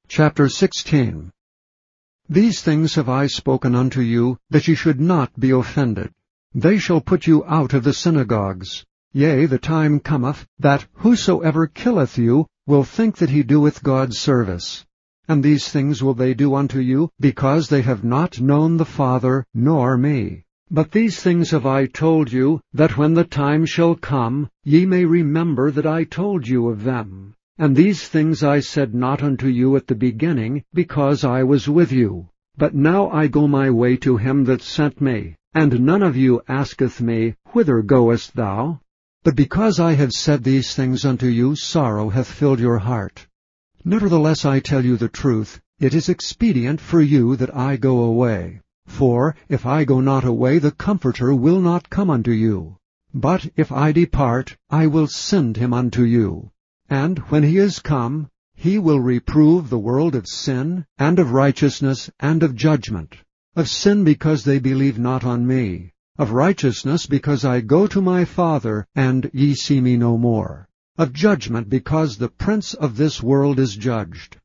Chapter 16. These things have I spoken unto you, that ye should not be offended. They shall put you out of the synagogues. Yea, the time cometh, that whosoever killeth you will think that he doeth God service. And these things will they do unto you, because they have not known the Father, nor me. But these things have I told you, that when the time shall come, ye may remember that I told you of them. And these things I said not unto you at the beginning, because I was with you. But now I go my way to him that sent me, and none of you asketh me, Whither goest thou? But because I have said these things unto you, sorrow hath filled your heart. Nevertheless I tell you the truth, it is expedient for you that I go away. For if I go not away, the Comforter will not come unto you. But if I depart, I will send him unto you. And when he is come, he will reprove the world of sin, and of righteousness, and of judgment. Of sin, because they believe not on me. Of righteousness, because I go to my Father, and ye see me no more. Of judgment, because the prince of this world is judged.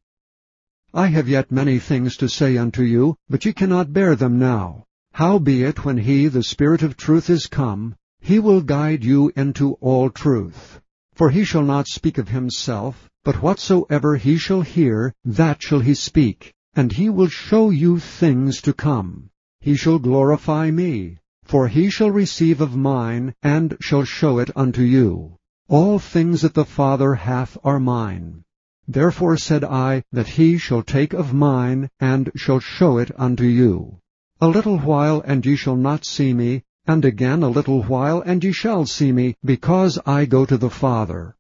I have yet many things to say unto you, but ye cannot bear them now. Howbeit, when he, the Spirit of truth, is come, he will guide you into all truth. For he shall not speak of himself, but whatsoever he shall hear, that shall he speak, and he will show you things to come. He shall glorify me, for he shall receive of mine, and shall show it unto you. All things that the Father hath are mine. Therefore said I, that he shall take of mine, and shall show it unto you. A little while, and ye shall not see me, and again a little while, and ye shall see me, because I go to the Father.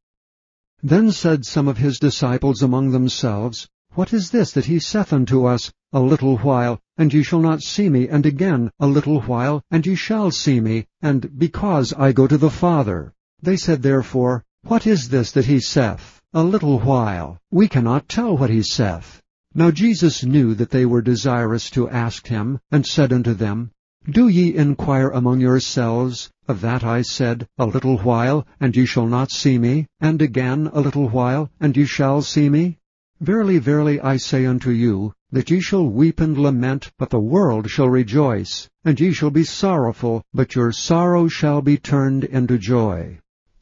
Then said some of his disciples among themselves, What is this that he saith unto us, A little while, and ye shall not see me, and again a little while, and ye shall see me, and because I go to the Father? They said therefore, What is this that he saith, A little while? We cannot tell what he saith. Now Jesus knew that they were desirous to ask him, and said unto them, Do ye inquire among yourselves, Of that I said, A little while, and ye shall not see me, and again a little while, and ye shall see me? Verily, verily, I say unto you, that ye shall weep and lament, but the world shall rejoice, and ye shall be sorrowful, but your sorrow shall be turned into joy.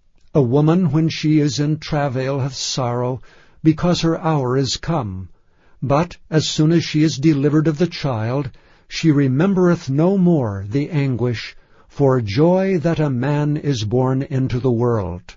A woman, when she is in travail, hath sorrow, because her hour is come. But as soon as she is delivered of the child, she remembereth no more the anguish, for joy that a man is born into the world.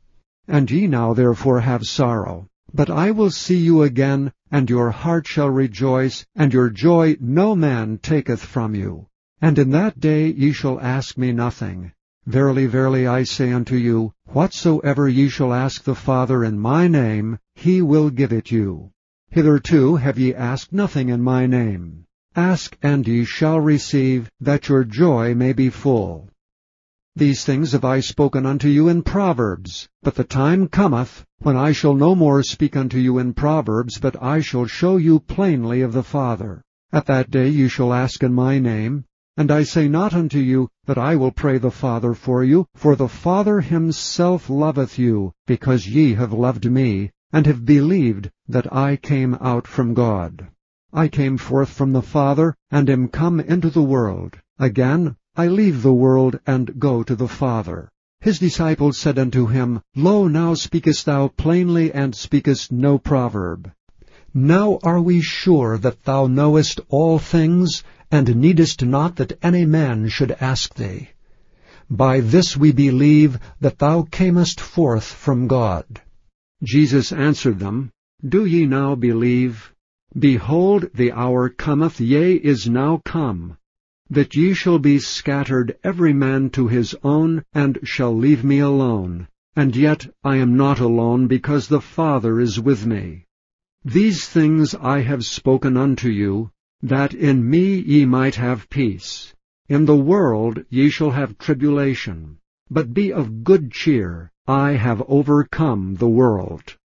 And ye now therefore have sorrow. But I will see you again, and your heart shall rejoice, and your joy no man taketh from you. And in that day ye shall ask me nothing. Verily, verily, I say unto you, whatsoever ye shall ask the Father in my name, he will give it you. Hitherto have ye asked nothing in my name. Ask, and ye shall receive, that your joy may be full. These things have I spoken unto you in Proverbs. But the time cometh, when I shall no more speak unto you in Proverbs, but I shall show you plainly of the Father. At that day ye shall ask in my name. And I say not unto you, that I will pray the Father for you, for the Father himself loveth you, because ye have loved me, and have believed that I came out from God. I came forth from the Father, and am come into the world. Again, I leave the world, and go to the Father. His disciples said unto him, Lo, now speakest thou plainly, and speakest no proverb. Now are we sure that thou knowest all things, and needest not that any man should ask thee. By this we believe that thou camest forth from God. Jesus answered them, Do ye now believe? Behold, the hour cometh, yea, is now come, that ye shall be scattered every man to his own, and shall leave me alone. And yet I am not alone, because the Father is with me. These things I have spoken unto you, that in me ye might have peace. In the world ye shall have tribulation. But be of good cheer, I have overcome the world.